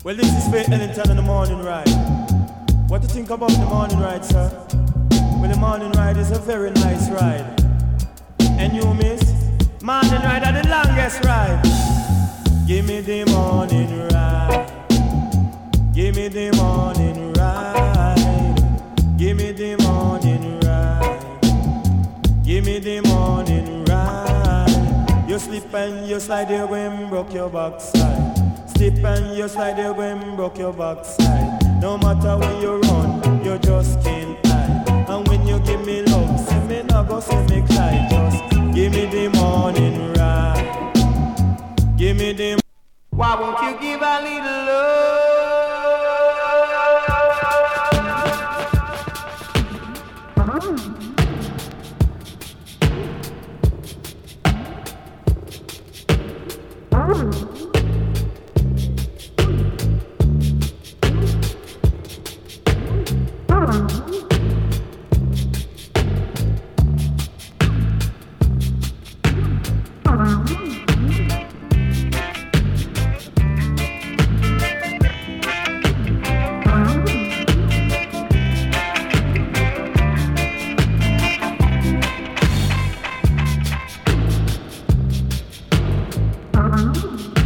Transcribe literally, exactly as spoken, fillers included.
Well, this is for Ellington in the morning ride. What do you think about the morning ride, sir? Well, the morning ride is a very nice ride. And you, miss? Morning ride are the longest ride. Give me the morning ride. Give me the morning ride. Give me the morning ride. Give me the morning ride. You slip and you slide there when broke your backside. Slip and you slide there when broke your backside. No matter when you run, you just can't hide. And when you give me love, say me not go say me cry. Just give me the morning ride. Give me the. Why won't you give a little love?